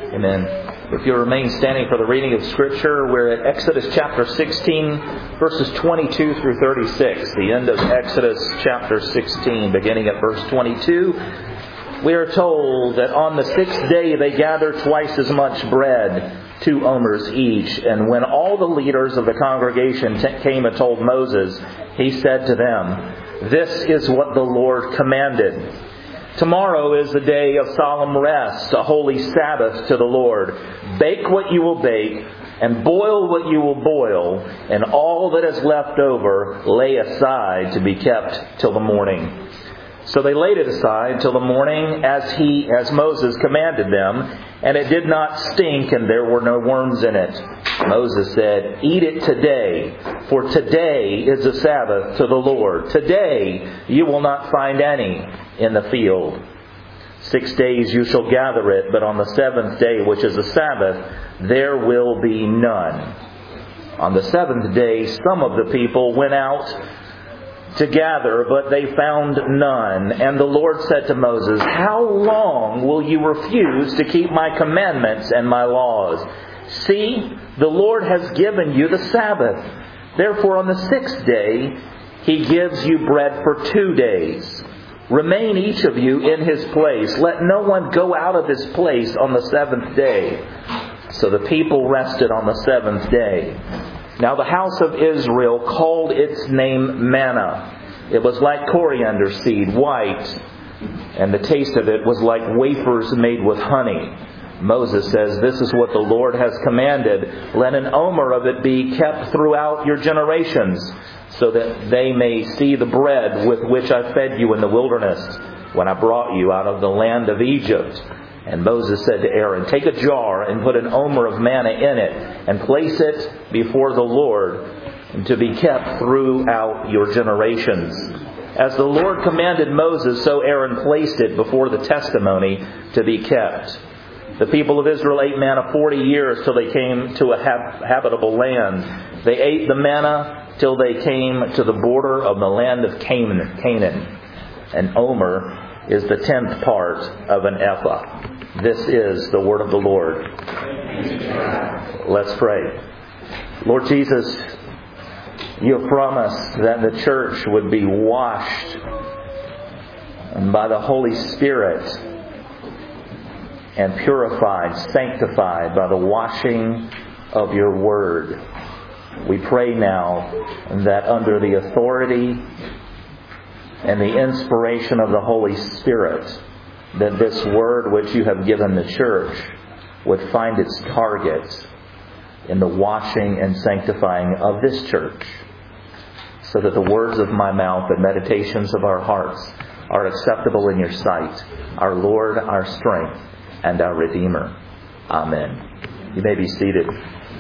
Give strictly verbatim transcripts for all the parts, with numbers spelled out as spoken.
Amen. If you remain standing for the reading of Scripture, we're at Exodus chapter sixteen, verses twenty-two through thirty-six. The end of Exodus chapter sixteen, beginning at verse twenty-two. We are told that on the sixth day they gathered twice as much bread, two omers each. And when all the leaders of the congregation t- came and told Moses, he said to them, "This is what the Lord commanded. Tomorrow is the day of solemn rest, a holy Sabbath to the Lord. Bake what you will bake, and boil what you will boil, and all that is left over lay aside to be kept till the morning." So they laid it aside till the morning, as he, as Moses commanded them, and it did not stink, and there were no worms in it. Moses said, "Eat it today, for today is the Sabbath to the Lord. Today you will not find any in the field. Six days you shall gather it, but on the seventh day, which is a Sabbath, there will be none." On the seventh day, some of the people went out to gather, but they found none. And the Lord said to Moses, "How long will you refuse to keep my commandments and my laws? See, the Lord has given you the Sabbath. Therefore on the sixth day he gives you bread for two days. Remain each of you in his place. Let no one go out of his place on the seventh day." So the people rested on the seventh day. Now the house of Israel called its name manna. It was like coriander seed, white, and the taste of it was like wafers made with honey. Moses says, "This is what the Lord has commanded. Let an omer of it be kept throughout your generations, so that they may see the bread with which I fed you in the wilderness, when I brought you out of the land of Egypt." And Moses said to Aaron, "Take a jar and put an omer of manna in it, and place it before the Lord, to be kept throughout your generations." As the Lord commanded Moses, so Aaron placed it before the testimony to be kept. The people of Israel ate manna forty years till they came to a hab- habitable land. They ate the manna till they came to the border of the land of Canaan. Canaan. An omer is the tenth part of an ephah. This is the word of the Lord. Let's pray. Lord Jesus, you have promised that the church would be washed by the Holy Spirit and purified, sanctified by the washing of your word. We pray now that under the authority and the inspiration of the Holy Spirit, that this word which you have given the church would find its target in the washing and sanctifying of this church, so that the words of my mouth and meditations of our hearts are acceptable in your sight, our Lord, our strength, and our Redeemer. Amen. You may be seated.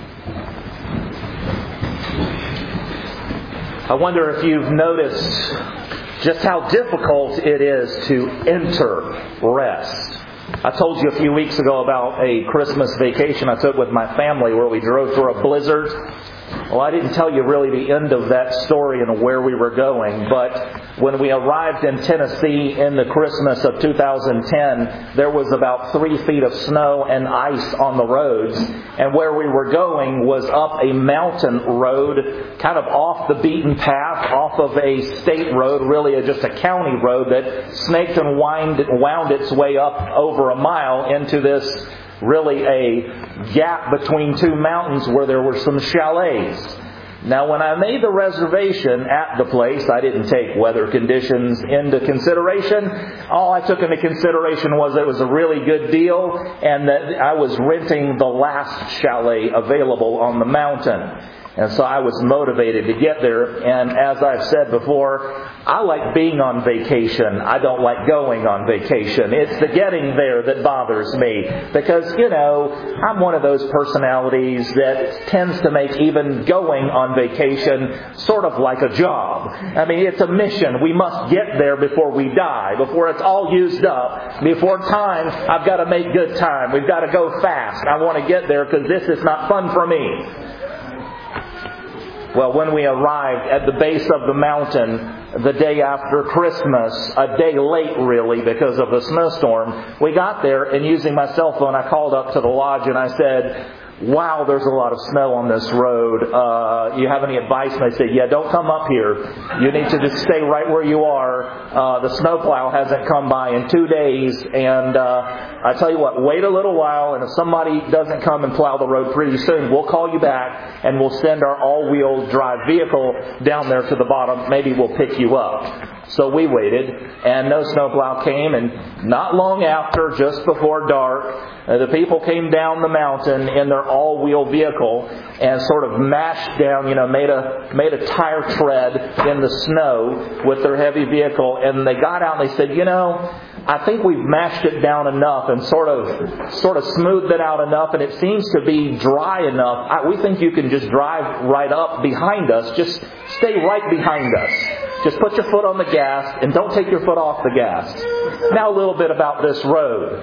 I wonder if you've noticed just how difficult it is to enter rest. I told you a few weeks ago about a Christmas vacation I took with my family where we drove through a blizzard. Well, I didn't tell you really the end of that story and where we were going, but when we arrived in Tennessee in the Christmas of two thousand ten, there was about three feet of snow and ice on the roads, and where we were going was up a mountain road, kind of off the beaten path, off of a state road, really just a county road that snaked and wind, wound its way up over a mile into this really a gap between two mountains where there were some chalets. Now, when I made the reservation at the place, I didn't take weather conditions into consideration. All I took into consideration was it was a really good deal and that I was renting the last chalet available on the mountain. And so I was motivated to get there. And as I've said before, I like being on vacation. I don't like going on vacation. It's the getting there that bothers me. Because, you know, I'm one of those personalities that tends to make even going on vacation sort of like a job. I mean, it's a mission. We must get there before we die, before it's all used up. Before time, I've got to make good time. We've got to go fast. I want to get there because this is not fun for me. Well, when we arrived at the base of the mountain, the day after Christmas, a day late really because of the snowstorm. We got there, and using my cell phone, I called up to the lodge and I said, wow, there's a lot of snow on this road. Uh, you have any advice? And they said, yeah, don't come up here. You need to just stay right where you are. Uh, the snowplow hasn't come by in two days. And uh, I tell you what, wait a little while, and if somebody doesn't come and plow the road pretty soon, we'll call you back and we'll send our all-wheel drive vehicle down there to the bottom. Maybe we'll pick you up. So we waited, and no snowplow came, and not long after, just before dark, uh, the people came down the mountain in their all-wheel vehicle and sort of mashed down, you know, made a made a tire tread in the snow with their heavy vehicle, and they got out and they said, you know, I think we've mashed it down enough and sort of sort of smoothed it out enough, and it seems to be dry enough. I, we think you can just drive right up behind us. Just stay right behind us. Just put your foot on the gas and don't take your foot off the gas. Now a little bit about this road.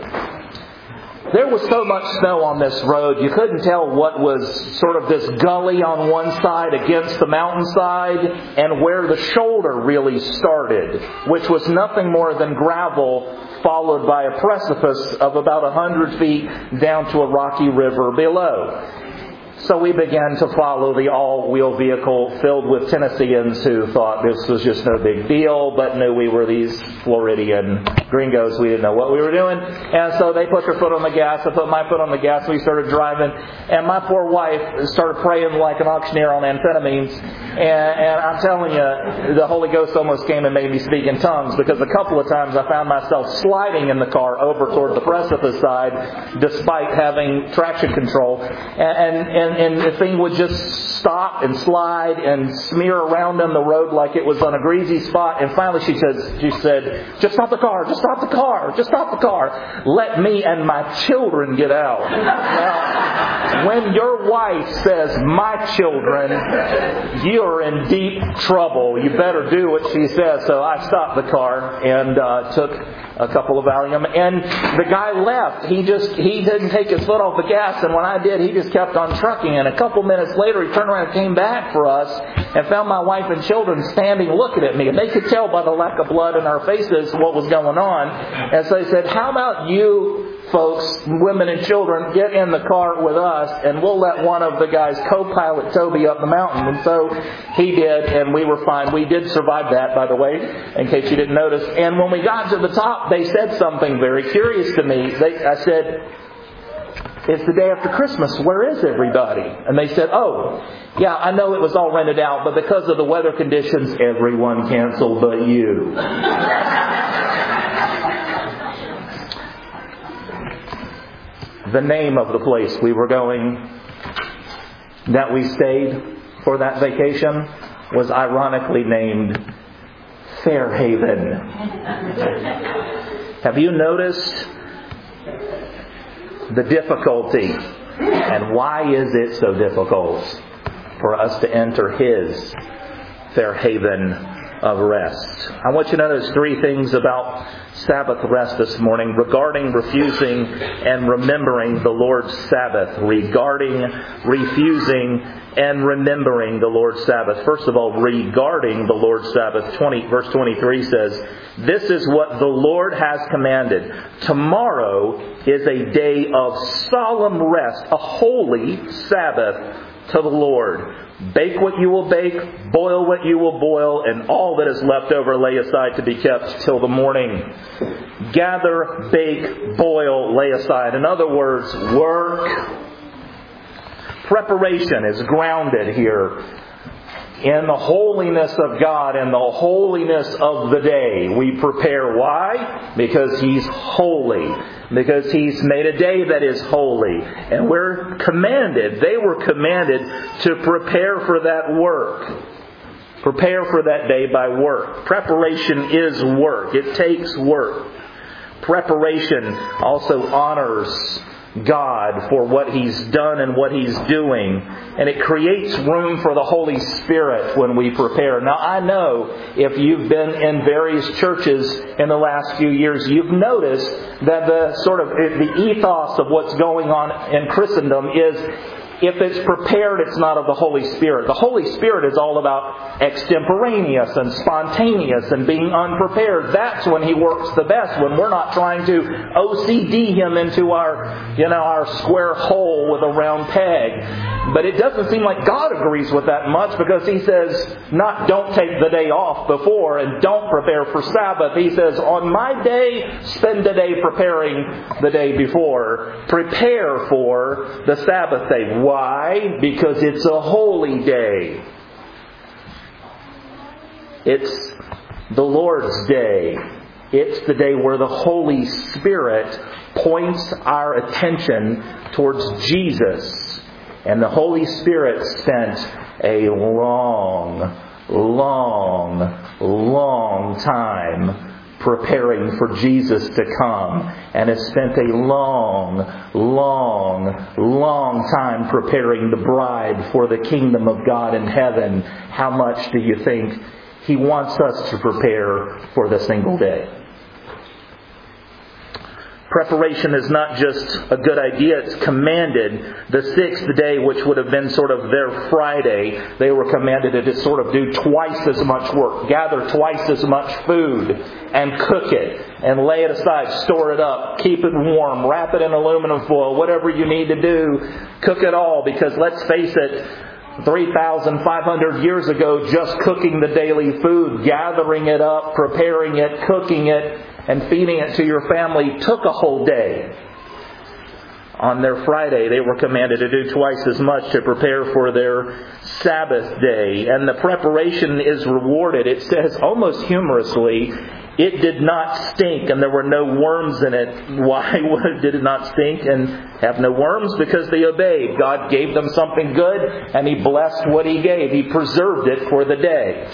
There was so much snow on this road, you couldn't tell what was sort of this gully on one side against the mountainside and where the shoulder really started, which was nothing more than gravel followed by a precipice of about a hundred feet down to a rocky river below. So we began to follow the all-wheel vehicle filled with Tennesseans who thought this was just no big deal, but knew we were these Floridian gringos. We didn't know what we were doing. And so they put their foot on the gas. I put my foot on the gas. We started driving. And my poor wife started praying like an auctioneer on amphetamines. And, and I'm telling you, the Holy Ghost almost came and made me speak in tongues, because a couple of times I found myself sliding in the car over toward the precipice side despite having traction control. And, and, and And the thing would just stop and slide and smear around on the road like it was on a greasy spot. And finally she said, she said, just stop the car, just stop the car, just stop the car. Let me and my children get out. Now, when your wife says, my children, you're in deep trouble. You better do what she says. So I stopped the car and uh, took a couple of Valium, and the guy left. He just, he didn't take his foot off the gas, and when I did, he just kept on trucking. And a couple minutes later, he turned around and came back for us and found my wife and children standing looking at me. And they could tell by the lack of blood in our faces what was going on. And so he said, how about you folks, women and children, get in the car with us, and we'll let one of the guys co-pilot Toby up the mountain. And so he did, and we were fine. We did survive that, by the way, in case you didn't notice. And when we got to the top, they said something very curious to me. They, I said, it's the day after Christmas. Where is everybody? And they said, oh, yeah, I know it was all rented out, but because of the weather conditions, everyone canceled but you. The name of the place we were going, that we stayed for that vacation, was ironically named Fairhaven. Have you noticed the difficulty? And why is it so difficult for us to enter His Fairhaven of rest? I want you to notice three things about Sabbath rest this morning regarding refusing and remembering the Lord's Sabbath. Regarding refusing and remembering the Lord's Sabbath. First of all, regarding the Lord's Sabbath, twenty, verse twenty-three says, this is what the Lord has commanded. Tomorrow is a day of solemn rest, a holy Sabbath to the Lord. Bake what you will bake, boil what you will boil, and all that is left over lay aside to be kept till the morning. Gather, bake, boil, lay aside. In other words, work. Preparation is grounded here in the holiness of God and the holiness of the day. We prepare. Why? Because He's holy. Because He's made a day that is holy. And we're commanded, they were commanded to prepare for that work. Prepare for that day by work. Preparation is work. It takes work. Preparation also honors God for what He's done and what He's doing. And it creates room for the Holy Spirit when we prepare. Now, I know if you've been in various churches in the last few years, you've noticed that the sort of the ethos of what's going on in Christendom is if it's prepared, it's not of the Holy Spirit. The Holy Spirit is all about extemporaneous and spontaneous and being unprepared. That's when He works the best, when we're not trying to O C D Him into our, you know, our square hole with a round peg. But it doesn't seem like God agrees with that much, because He says, not don't take the day off before and don't prepare for Sabbath. He says, on my day, spend the day preparing the day before. Prepare for the Sabbath day. Why? Because it's a holy day. It's the Lord's day. It's the day where the Holy Spirit points our attention towards Jesus. And the Holy Spirit spent a long, long, long time preparing for Jesus to come, and has spent a long, long, long time preparing the bride for the kingdom of God in heaven. How much do you think He wants us to prepare for the single day? Preparation is not just a good idea, it's commanded. The sixth day, which would have been sort of their Friday, they were commanded to sort of do twice as much work, gather twice as much food, and cook it, and lay it aside, store it up, keep it warm, wrap it in aluminum foil, whatever you need to do, cook it all, because let's face it, three thousand five hundred years ago, just cooking the daily food, gathering it up, preparing it, cooking it, and feeding it to your family took a whole day. On their Friday, they were commanded to do twice as much to prepare for their Sabbath day. And the preparation is rewarded. It says almost humorously, it did not stink and there were no worms in it. Why did it not stink and have no worms? Because they obeyed. God gave them something good and He blessed what He gave. He preserved it for the day.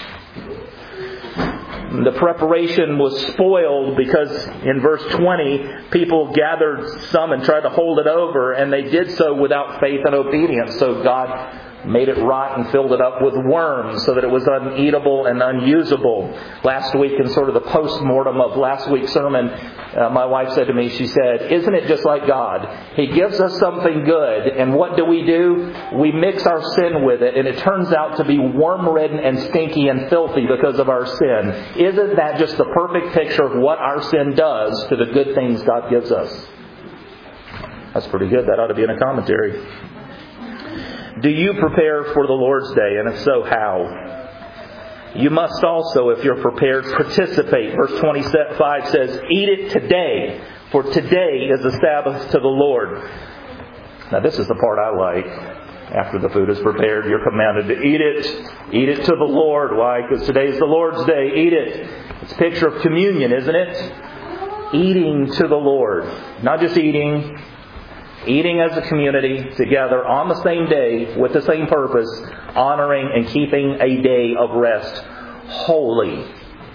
The preparation was spoiled because in verse twenty, people gathered some and tried to hold it over, and they did so without faith and obedience. So God made it rot and filled it up with worms so that it was uneatable and unusable. Last week, in sort of the post-mortem of last week's sermon, uh, my wife said to me, she said, isn't it just like God? He gives us something good, and what do we do? We mix our sin with it, and it turns out to be worm-ridden and stinky and filthy because of our sin. Isn't that just the perfect picture of what our sin does to the good things God gives us? That's pretty good. That ought to be in a commentary. Do you prepare for the Lord's Day? And if so, how? You must also, if you're prepared, participate. Verse twenty-five says, eat it today, for today is the Sabbath to the Lord. Now this is the part I like. After the food is prepared, you're commanded to eat it. Eat it to the Lord. Why? Because today is the Lord's Day. Eat it. It's a picture of communion, isn't it? Eating to the Lord. Not just eating. Eating as a community together on the same day with the same purpose, honoring and keeping a day of rest holy.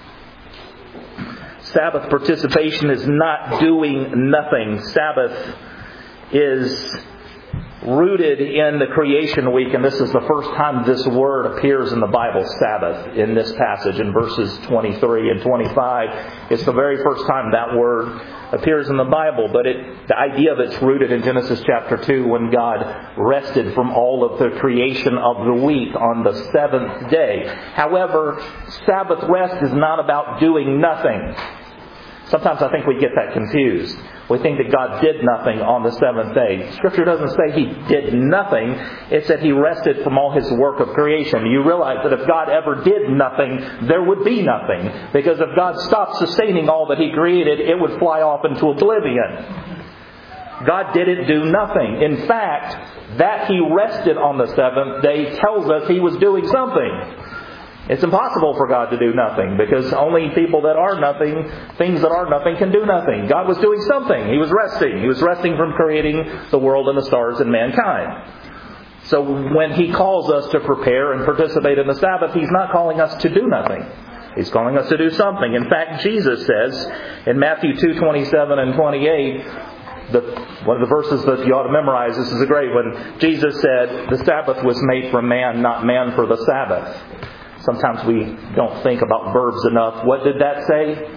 Sabbath participation is not doing nothing. Sabbath is rooted in the creation week, and this is the first time this word appears in the Bible, Sabbath, in this passage in verses twenty-three and twenty-five. It's the very first time that word appears in the Bible, but it, the idea of it's rooted in Genesis chapter two, when God rested from all of the creation of the week on the seventh day. However, Sabbath rest is not about doing nothing. Sometimes I think we get that confused. We think that God did nothing on the seventh day. Scripture doesn't say He did nothing. It said He rested from all His work of creation. You realize that if God ever did nothing, there would be nothing. Because if God stopped sustaining all that He created, it would fly off into oblivion. God didn't do nothing. In fact, that He rested on the seventh day tells us He was doing something. It's impossible for God to do nothing, because only people that are nothing, things that are nothing, can do nothing. God was doing something. He was resting. He was resting from creating the world and the stars and mankind. So when He calls us to prepare and participate in the Sabbath, He's not calling us to do nothing. He's calling us to do something. In fact, Jesus says in Matthew two twenty-seven and twenty-eight, The, one of the verses that you ought to memorize, this is a great one. Jesus said, the Sabbath was made for man, not man for the Sabbath. Sometimes we don't think about verbs enough. What did that say?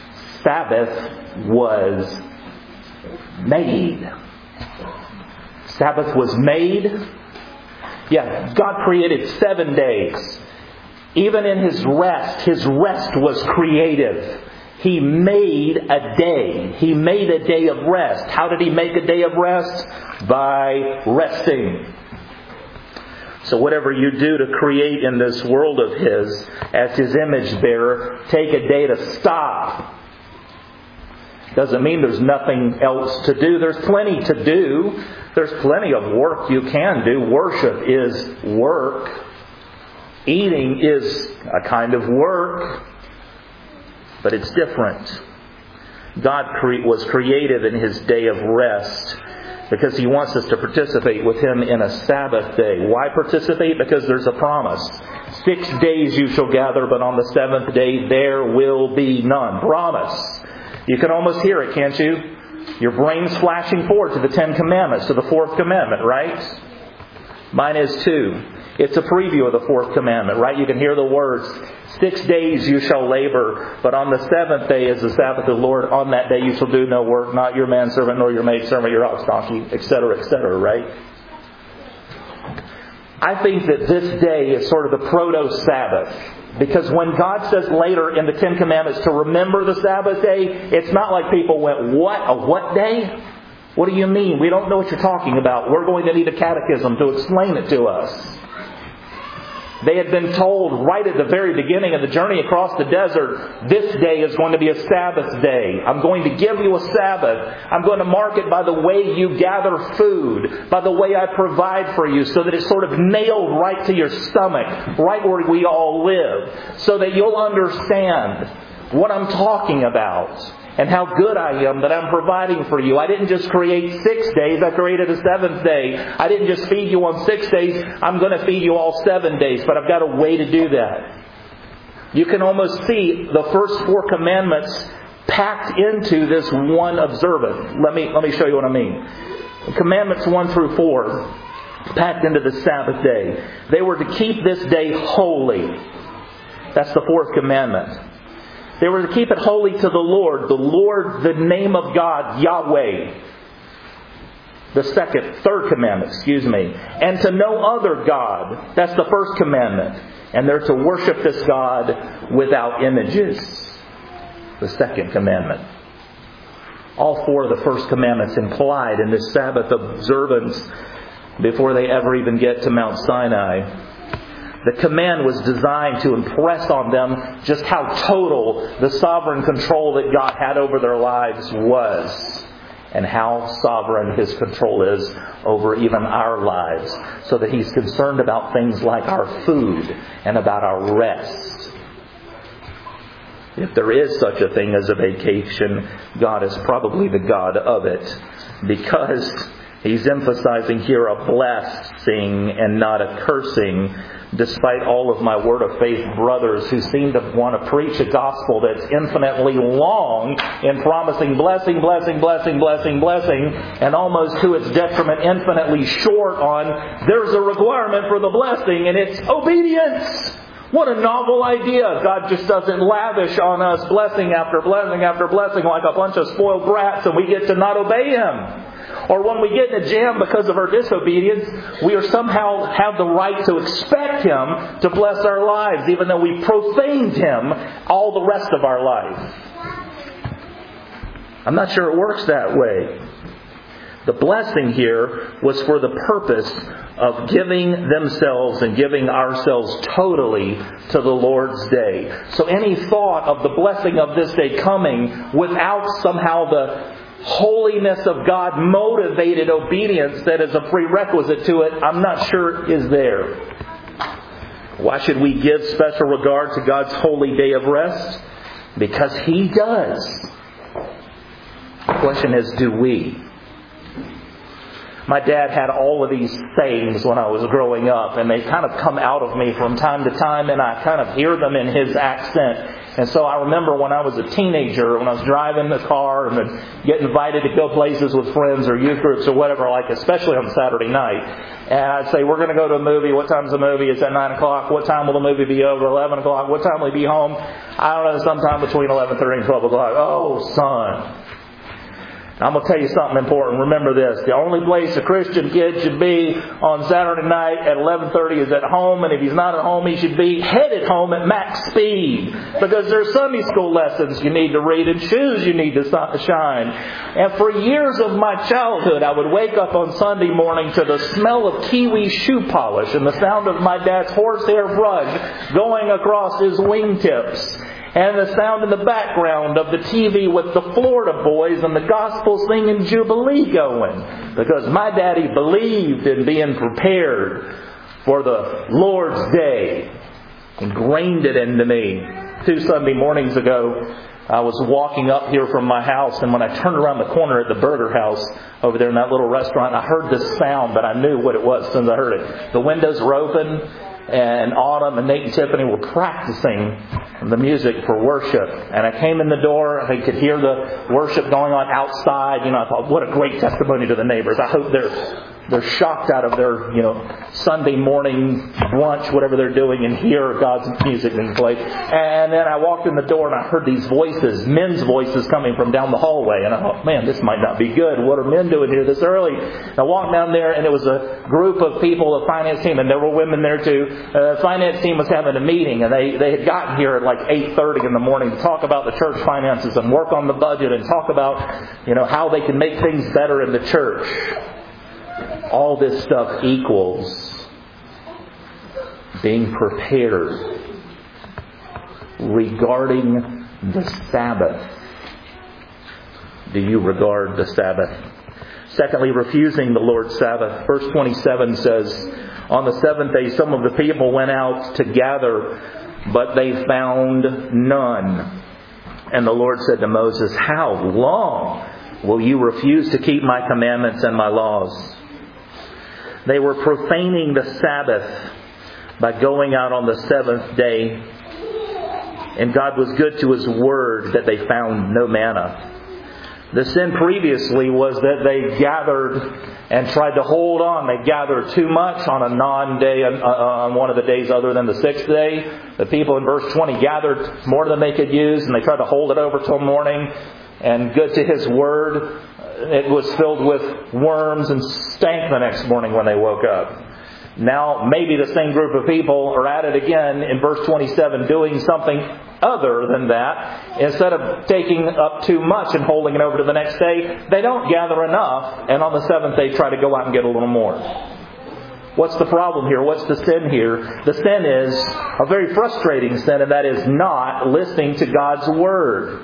Sabbath was made. Sabbath was made. Yeah, God created seven days. Even in His rest, His rest was creative. He made a day. He made a day of rest. How did He make a day of rest? By resting. So whatever you do to create in this world of His, as His image bearer, take a day to stop. Doesn't mean there's nothing else to do. There's plenty to do. There's plenty of work you can do. Worship is work. Eating is a kind of work. But it's different. God cre- was creative in His day of rest because He wants us to participate with Him in a Sabbath day. Why participate? Because there's a promise. Six days you shall gather, but on the seventh day there will be none. Promise. You can almost hear it, can't you? Your brain's flashing forward to the Ten Commandments, to the fourth commandment, right? Mine is too. It's a preview of the fourth commandment, right? You can hear the words, six days you shall labor, but on the seventh day is the Sabbath of the Lord. On that day you shall do no work, not your manservant, nor your maidservant, your ox donkey, et cetera, et cetera, right? I think that this day is sort of the proto-Sabbath. Because when God says later in the Ten Commandments to remember the Sabbath day, it's not like people went, what? A what day? What do you mean? We don't know what you're talking about. We're going to need a catechism to explain it to us. They had been told right at the very beginning of the journey across the desert, this day is going to be a Sabbath day. I'm going to give you a Sabbath. I'm going to mark it by the way you gather food, by the way I provide for you, so that it's sort of nailed right to your stomach, right where we all live, so that you'll understand what I'm talking about. And how good I am that I'm providing for you. I didn't just create six days. I created a seventh day. I didn't just feed you on six days. I'm going to feed you all seven days. But I've got a way to do that. You can almost see the first four commandments packed into this one observance. Let me, let me show you what I mean. Commandments one through four packed into the Sabbath day. They were to keep this day holy. That's the fourth commandment. They were to keep it holy to the Lord. The Lord, the name of God, Yahweh. The second, third commandment, excuse me. And to no other God. That's the first commandment. And they're to worship this God without images. The second commandment. All four of the first commandments implied in this Sabbath observance before they ever even get to Mount Sinai. The command was designed to impress on them just how total the sovereign control that God had over their lives was. And how sovereign His control is over even our lives. So that He's concerned about things like our food and about our rest. If there is such a thing as a vacation, God is probably the God of it. Because He's emphasizing here a blessing and not a cursing. Despite all of my Word of Faith brothers who seem to want to preach a gospel that's infinitely long in promising blessing, blessing, blessing, blessing, blessing, and almost to its detriment infinitely short on there's a requirement for the blessing and it's obedience. What a novel idea. God just doesn't lavish on us blessing after blessing after blessing like a bunch of spoiled brats and we get to not obey Him. Or when we get in a jam because of our disobedience, we are somehow have the right to expect Him to bless our lives, even though we profaned Him all the rest of our life. I'm not sure it works that way. The blessing here was for the purpose of giving themselves and giving ourselves totally to the Lord's day. So any thought of the blessing of this day coming without somehow the holiness of God motivated obedience that is a prerequisite to it, I'm not sure is there. Why should we give special regard to God's holy day of rest? Because He does. The question is, do we? My dad had all of these sayings when I was growing up, and they kind of come out of me from time to time, and I kind of hear them in his accent. And so I remember when I was a teenager, when I was driving the car and then get invited to go places with friends or youth groups or whatever, like especially on Saturday night. And I'd say, we're going to go to a movie. What time's the movie? It's at nine o'clock. What time will the movie be over? eleven o'clock. What time will we be home? I don't know, sometime between eleven thirty and twelve o'clock. Oh, son. I'm going to tell you something important. Remember this. The only place a Christian kid should be on Saturday night at eleven thirty is at home. And if he's not at home, he should be headed home at max speed. Because there's Sunday school lessons you need to read and shoes you need to shine. And for years of my childhood, I would wake up on Sunday morning to the smell of Kiwi shoe polish and the sound of my dad's horsehair brush going across his wingtips. And the sound in the background of the T V with the Florida boys and the gospel singing Jubilee going. Because my daddy believed in being prepared for the Lord's Day. Ingrained it into me. Two Sunday mornings ago, I was walking up here from my house, and when I turned around the corner at the Burger House over there in that little restaurant, I heard this sound, but I knew what it was as soon as I heard it. The windows were open, and Autumn and Nate and Tiffany were practicing the music for worship. And I came in the door, I could hear the worship going on outside. You know, I thought, what a great testimony to the neighbors. I hope they're they're shocked out of their, you know, Sunday morning brunch, whatever they're doing, and hear God's music being played. And then I walked in the door and I heard these voices, men's voices coming from down the hallway. And I thought, man, this might not be good. What are men doing here this early? And I walked down there, and it was a group of people, the finance team, and there were women there too. Uh, the finance team was having a meeting, and they, they had gotten here at like eight thirty in the morning to talk about the church finances and work on the budget and talk about, you know, how they can make things better in the church. All this stuff equals being prepared regarding the Sabbath. Do you regard the Sabbath? Secondly, refusing the Lord's Sabbath. Verse twenty-seven says, on the seventh day some of the people went out to gather, but they found none. And the Lord said to Moses, how long will you refuse to keep my commandments and my laws? They were profaning the Sabbath by going out on the seventh day. And God was good to His word that they found no manna. The sin previously was that they gathered and tried to hold on. They gathered too much on a non-day, on one of the days other than the sixth day. The people in verse twenty gathered more than they could use, and they tried to hold it over till morning. And good to His word, it was filled with worms and stank the next morning when they woke up. Now, maybe the same group of people are at it again in verse twenty-seven, doing something other than that. Instead of taking up too much and holding it over to the next day, they don't gather enough, and on the seventh day try to go out and get a little more. What's the problem here? What's the sin here? The sin is a very frustrating sin, and that is not listening to God's word.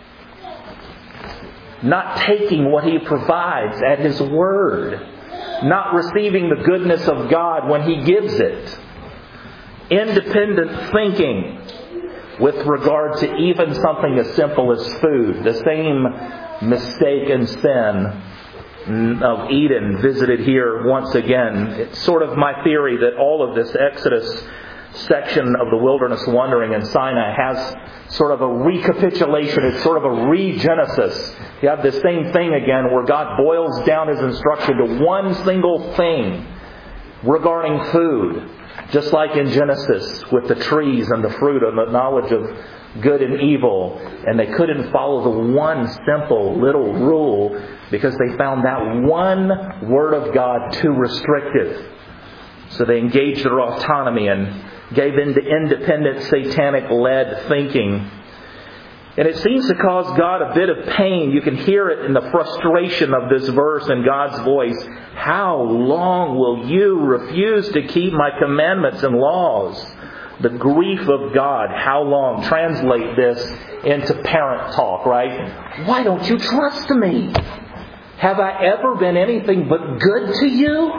Not taking what He provides at His word. Not receiving the goodness of God when He gives it. Independent thinking with regard to even something as simple as food. The same mistake and sin of Eden visited here once again. It's sort of my theory that all of this Exodus section of the wilderness wandering in Sinai has sort of a recapitulation. It's sort of a regenesis. You have this same thing again where God boils down His instruction to one single thing regarding food. Just like in Genesis with the trees and the fruit and the knowledge of good and evil. And they couldn't follow the one simple little rule because they found that one word of God too restrictive. So they engaged their autonomy and gave in to independent, satanic-led thinking. And it seems to cause God a bit of pain. You can hear it in the frustration of this verse in God's voice. How long will you refuse to keep my commandments and laws? The grief of God. How long? Translate this into parent talk, right? Why don't you trust me? Have I ever been anything but good to you?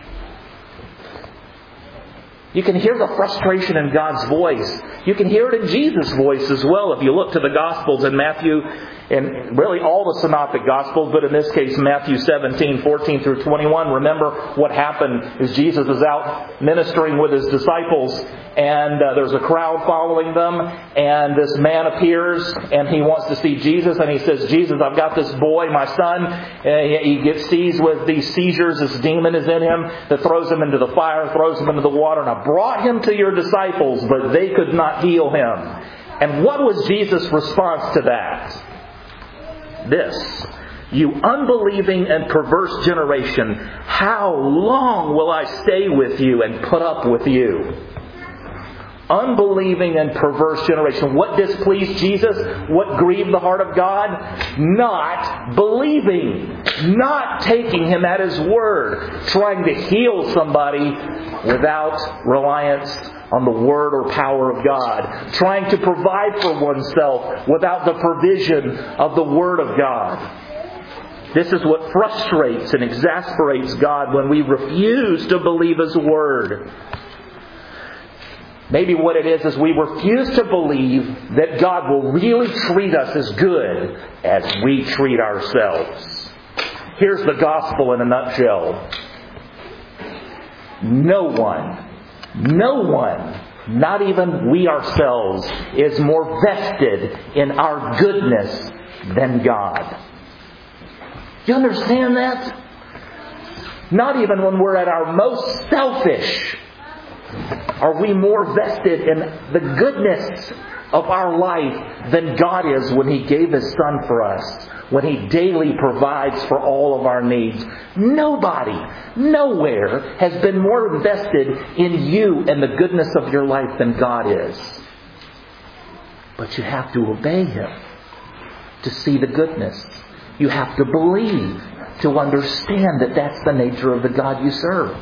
You can hear the frustration in God's voice. You can hear it in Jesus' voice as well if you look to the Gospels in Matthew and really all the Synoptic Gospels, but in this case Matthew seventeen, fourteen through twenty-one. Remember what happened is Jesus is out ministering with His disciples and uh, there's a crowd following them and this man appears and he wants to see Jesus and he says, Jesus, I've got this boy, my son. And he gets seized with these seizures. This demon is in him that throws him into the fire, throws him into the water. And I brought him to your disciples, but they could not heal him. And what was Jesus' response to that? This. You unbelieving and perverse generation, how long will I stay with you and put up with you? Unbelieving and perverse generation. What displeased Jesus? What grieved the heart of God? Not believing. Not taking Him at His word. Trying to heal somebody without reliance on the word or power of God. Trying to provide for oneself without the provision of the word of God. This is what frustrates and exasperates God when we refuse to believe His word. Maybe what it is is we refuse to believe that God will really treat us as good as we treat ourselves. Here's the gospel in a nutshell. No one, no one, not even we ourselves, is more vested in our goodness than God. Do you understand that? Not even when we're at our most selfish are we more vested in the goodness of our life than God is when He gave His Son for us, when He daily provides for all of our needs. Nobody, nowhere has been more invested in you and the goodness of your life than God is. But you have to obey Him to see the goodness. You have to believe to understand that that's the nature of the God you serve.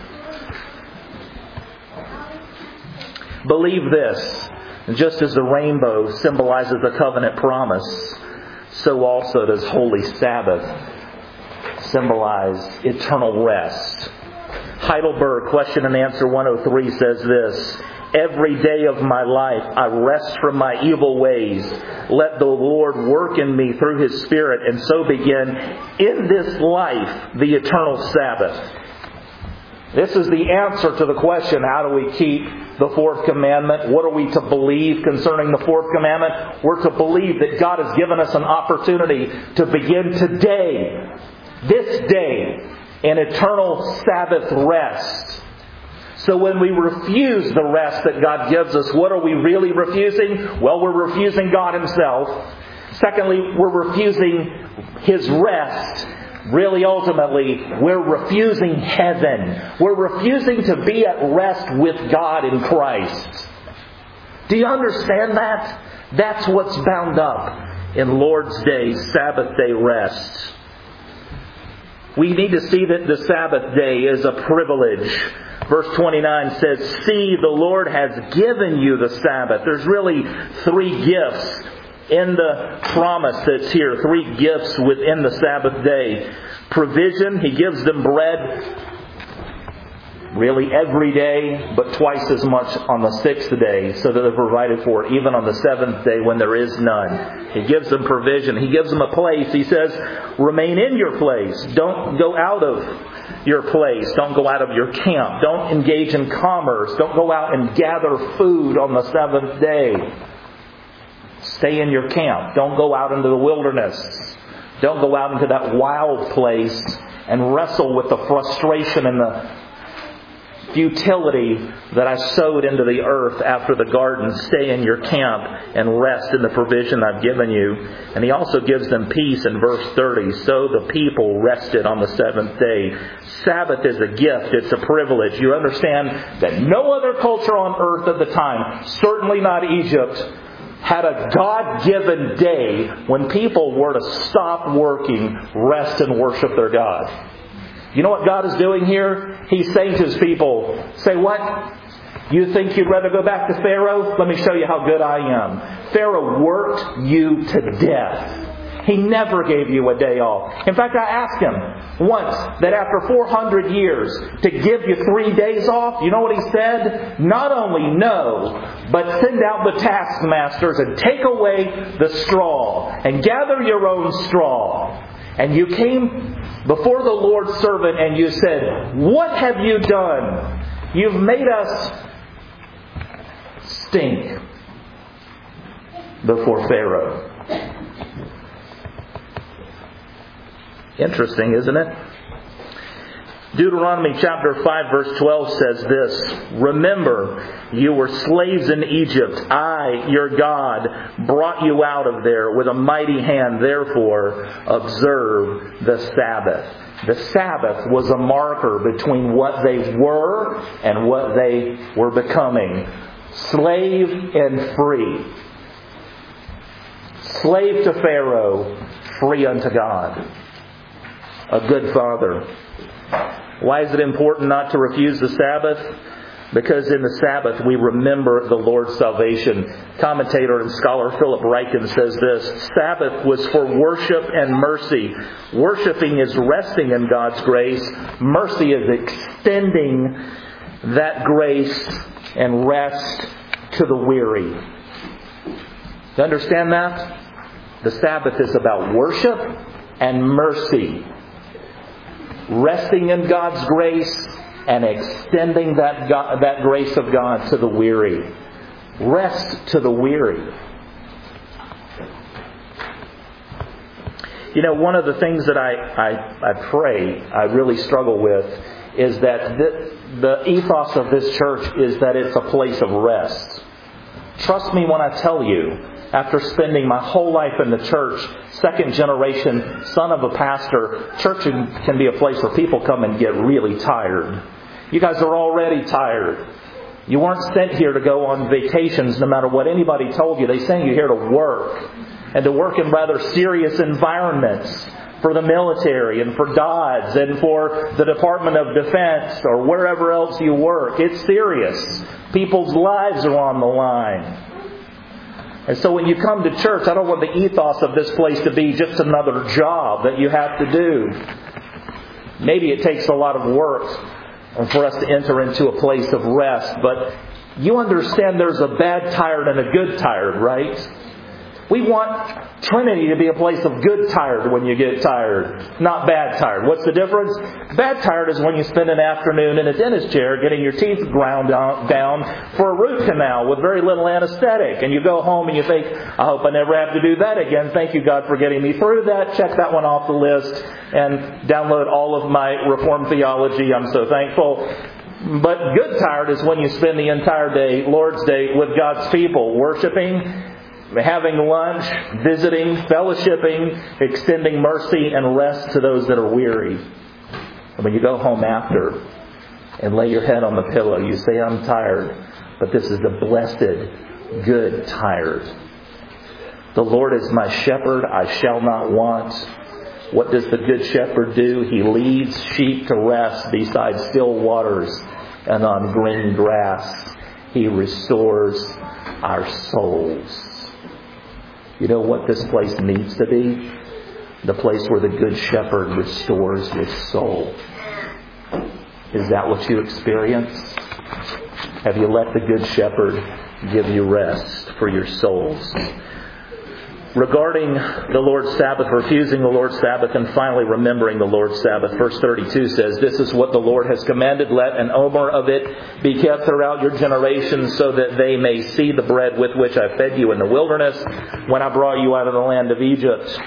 Believe this. Just as the rainbow symbolizes the covenant promise, so also does Holy Sabbath symbolize eternal rest. Heidelberg, question and answer one oh three says this: every day of my life I rest from my evil ways. Let the Lord work in me through His Spirit, and so begin in this life the eternal Sabbath. This is the answer to the question, how do we keep the fourth commandment? What are we to believe concerning the fourth commandment? We're to believe that God has given us an opportunity to begin today, this day, an eternal Sabbath rest. So when we refuse the rest that God gives us, what are we really refusing? Well, we're refusing God Himself. Secondly, we're refusing His rest. Really, ultimately, we're refusing heaven. We're refusing to be at rest with God in Christ. Do you understand that? That's what's bound up in Lord's Day, Sabbath day rest. We need to see that the Sabbath day is a privilege. Verse twenty-nine says, "See, the Lord has given you the Sabbath." There's really three gifts in the promise that's here. Three gifts within the Sabbath day. Provision. He gives them bread really every day, but twice as much on the sixth day, so that they're provided for even on the seventh day when there is none. He gives them provision. He gives them a place. He says, remain in your place. Don't go out of your place. Don't go out of your camp. Don't engage in commerce. Don't go out and gather food on the seventh day. Stay in your camp. Don't go out into the wilderness. Don't go out into that wild place and wrestle with the frustration and the futility that I sowed into the earth after the garden. Stay in your camp and rest in the provision I've given you. And He also gives them peace in verse thirty. So the people rested on the seventh day. Sabbath is a gift. It's a privilege. You understand that no other culture on earth at the time, certainly not Egypt, had a God-given day when people were to stop working, rest and worship their God. You know what God is doing here? He's saying to His people, say what? You think you'd rather go back to Pharaoh? Let me show you how good I am. Pharaoh worked you to death. He never gave you a day off. In fact, I asked him once that after four hundred years to give you three days off, you know what he said? Not only no, but send out the taskmasters and take away the straw and gather your own straw. And you came before the Lord's servant and you said, what have you done? You've made us stink before Pharaoh. Interesting, isn't it? Deuteronomy chapter five verse twelve says this, "Remember, you were slaves in Egypt. I, your God, brought you out of there with a mighty hand. Therefore, observe the Sabbath." The Sabbath was a marker between what they were and what they were becoming. Slave and free. Slave to Pharaoh, free unto God. A good father. Why is it important not to refuse the Sabbath? Because in the Sabbath we remember the Lord's salvation. Commentator and scholar Philip Ryken says this, "Sabbath was for worship and mercy. Worshipping is resting in God's grace. Mercy is extending that grace and rest to the weary." You understand that? The Sabbath is about worship and mercy. Resting in God's grace and extending that God, that grace of God to the weary. Rest to the weary. You know, one of the things that I, I, I pray, I really struggle with, is that the, the ethos of this church is that it's a place of rest. Trust me when I tell you, after spending my whole life in the church, second generation, son of a pastor, church can be a place where people come and get really tired. You guys are already tired. You weren't sent here to go on vacations no matter what anybody told you. They sent you here to work. And to work in rather serious environments for the military and for Dodds and for the Department of Defense or wherever else you work. It's serious. People's lives are on the line. And so when you come to church, I don't want the ethos of this place to be just another job that you have to do. Maybe it takes a lot of work for us to enter into a place of rest, but you understand there's a bad tired and a good tired, right? We want Trinity to be a place of good tired when you get tired, not bad tired. What's the difference? Bad tired is when you spend an afternoon in a dentist chair getting your teeth ground down for a root canal with very little anesthetic. And you go home and you think, I hope I never have to do that again. Thank you, God, for getting me through that. Check that one off the list and download all of my Reformed theology. I'm so thankful. But good tired is when you spend the entire day, Lord's Day, with God's people, worshiping, having lunch, visiting, fellowshipping, extending mercy and rest to those that are weary. And when you go home after and lay your head on the pillow, you say, I'm tired, but this is the blessed, good tired. The Lord is my shepherd, I shall not want. What does the good shepherd do? He leads sheep to rest beside still waters and on green grass. He restores our souls. You know what this place needs to be? The place where the Good Shepherd restores your soul. Is that what you experience? Have you let the Good Shepherd give you rest for your souls? Regarding the Lord's Sabbath, refusing the Lord's Sabbath, and finally remembering the Lord's Sabbath, verse thirty-two says, This is what the Lord has commanded. Let an omer of it be kept throughout your generations, so that they may see the bread with which I fed you in the wilderness, when I brought you out of the land of Egypt.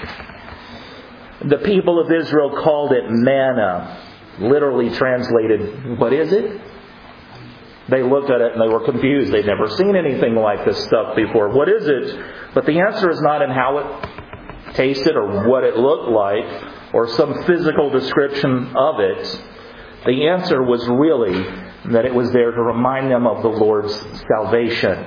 The people of Israel called it manna, literally translated, what is it? They looked at it and they were confused. They'd never seen anything like this stuff before. What is it? But the answer is not in how it tasted or what it looked like or some physical description of it. The answer was really that it was there to remind them of the Lord's salvation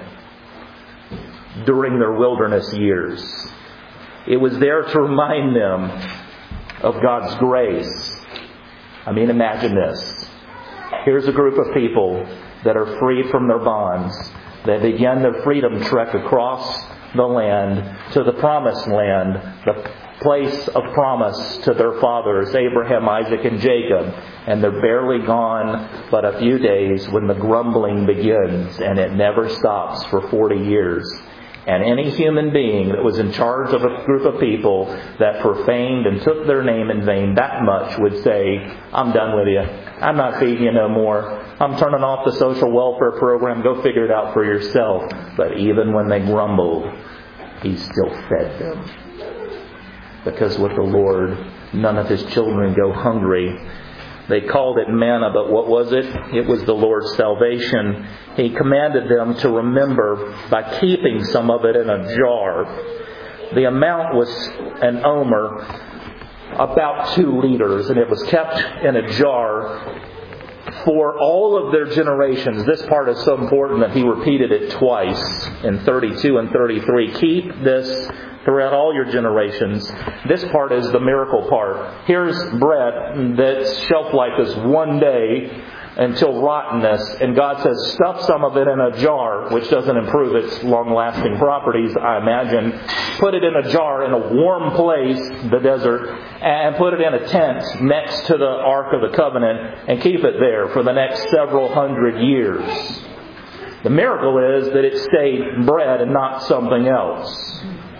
during their wilderness years. It was there to remind them of God's grace. I mean, imagine this. Here's a group of people that are freed from their bonds. They began their freedom trek across the land to the promised land, the place of promise to their fathers, Abraham, Isaac, and Jacob. And they're barely gone but a few days when the grumbling begins, and it never stops for forty years. And any human being that was in charge of a group of people that profaned and took their name in vain that much would say, I'm done with you. I'm not feeding you no more. I'm turning off the social welfare program. Go figure it out for yourself. But even when they grumbled, He still fed them. Because with the Lord, none of His children go hungry. They called it manna, but what was it? It was the Lord's salvation. He commanded them to remember by keeping some of it in a jar. The amount was an omer, about two liters, and it was kept in a jar for all of their generations. This part is so important that he repeated it twice in thirty-two and thirty-three. Keep this throughout all your generations. This part is the miracle part. Here's bread that's shelf life is one day until rottenness, and God says stuff some of it in a jar, which doesn't improve its long-lasting properties, I imagine. Put it in a jar in a warm place, the desert, and put it in a tent next to the Ark of the Covenant and keep it there for the next several hundred years. The miracle is that it stayed bread and not something else.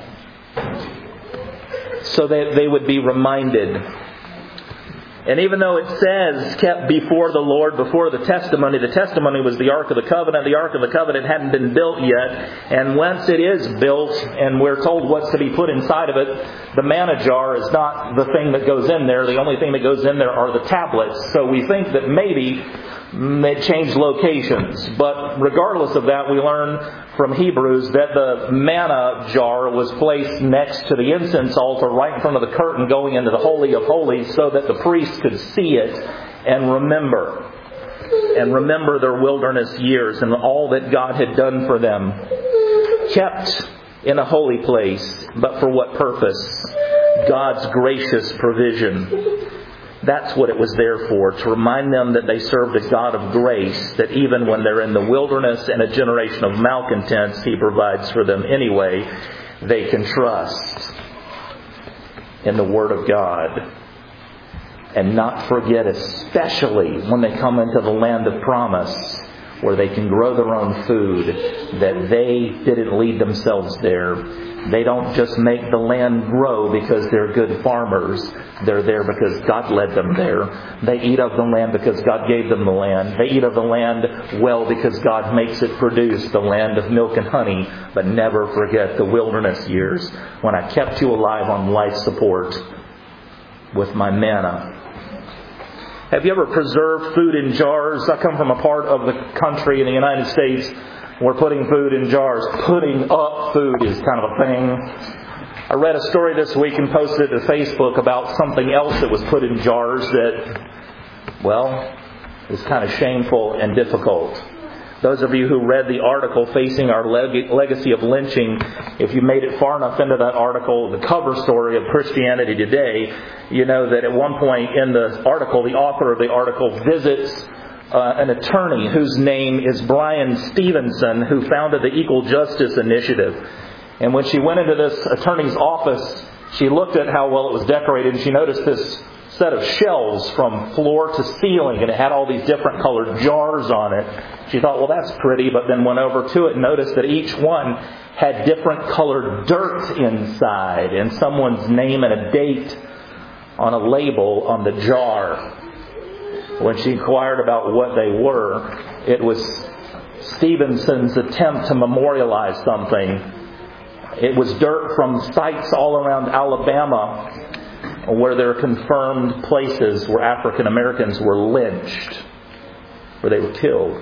So that they would be reminded. And even though it says kept before the Lord, before the testimony, the testimony was the Ark of the Covenant. The Ark of the Covenant hadn't been built yet. And once it is built and we're told what's to be put inside of it, the manna jar is not the thing that goes in there. The only thing that goes in there are the tablets. So we think that maybe it changed locations. But regardless of that, we learn from Hebrews that the manna jar was placed next to the incense altar right in front of the curtain going into the Holy of Holies so that the priest could see it and remember. And remember their wilderness years and all that God had done for them. Kept in a holy place, but for what purpose? God's gracious provision. That's what it was there for, to remind them that they served a God of grace, that even when they're in the wilderness and a generation of malcontents, He provides for them anyway. They can trust in the Word of God and not forget, especially when they come into the land of promise, where they can grow their own food, that they didn't lead themselves there. They don't just make the land grow because they're good farmers. They're there because God led them there. They eat of the land because God gave them the land. They eat of the land well because God makes it produce the land of milk and honey. But never forget the wilderness years when I kept you alive on life support with my manna. Have you ever preserved food in jars? I come from a part of the country in the United States where putting food in jars, putting up food is kind of a thing. I read a story this week and posted it to Facebook about something else that was put in jars that, well, is kind of shameful and difficult. Those of you who read the article Facing Our Leg- Legacy of Lynching, if you made it far enough into that article, the cover story of Christianity Today, you know that at one point in the article, the author of the article visits uh, an attorney whose name is Brian Stevenson, who founded the Equal Justice Initiative. And when she went into this attorney's office, she looked at how well it was decorated, and she noticed this set of shelves from floor to ceiling, and it had all these different colored jars on it. She thought, well, that's pretty, but then went over to it and noticed that each one had different colored dirt inside and someone's name and a date on a label on the jar. When she inquired about what they were, it was Stevenson's attempt to memorialize something. It was dirt from sites all around Alabama where there are confirmed places where African Americans were lynched, where they were killed.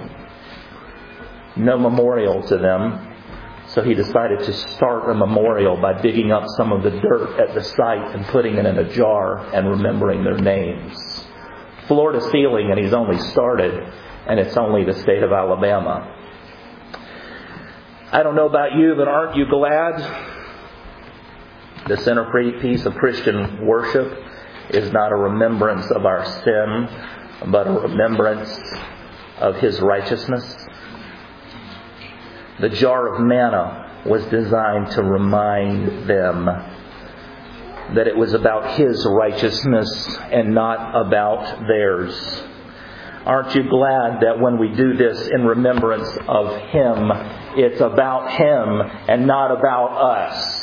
No memorial to them. So he decided to start a memorial by digging up some of the dirt at the site and putting it in a jar and remembering their names. Floor to ceiling, and he's only started, and it's only the state of Alabama. I don't know about you, but aren't you glad? The centerpiece of Christian worship is not a remembrance of our sin, but a remembrance of His righteousness. The jar of manna was designed to remind them that it was about His righteousness and not about theirs. Aren't you glad that when we do this in remembrance of Him, it's about Him and not about us?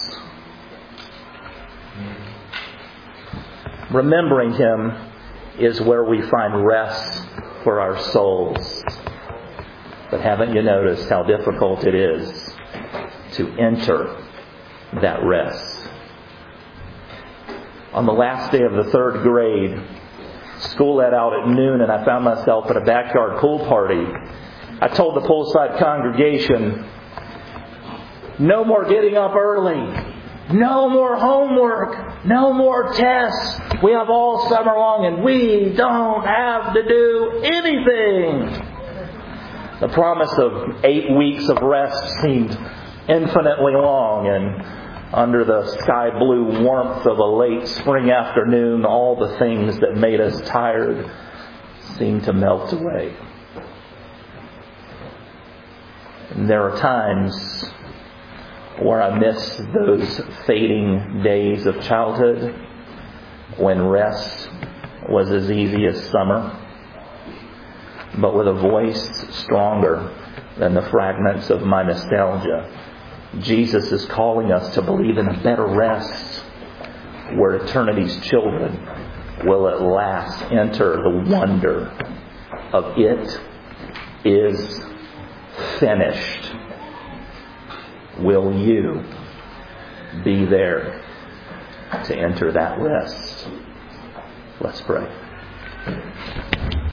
Remembering Him is where we find rest for our souls. But haven't you noticed how difficult it is to enter that rest? On the last day of the third grade, School let out at noon and I found myself at a backyard pool party. I told the poolside congregation, no more getting up early. No more homework. No more tests. We have all summer long and we don't have to do anything. The promise of eight weeks of rest seemed infinitely long, and under the sky blue warmth of a late spring afternoon, all the things that made us tired seemed to melt away. And there are times where I miss those fading days of childhood when rest was as easy as summer, but with a voice stronger than the fragments of my nostalgia. Jesus is calling us to believe in a better rest where eternity's children will at last enter the wonder of it is finished. Will you be there to enter that rest? Let's pray.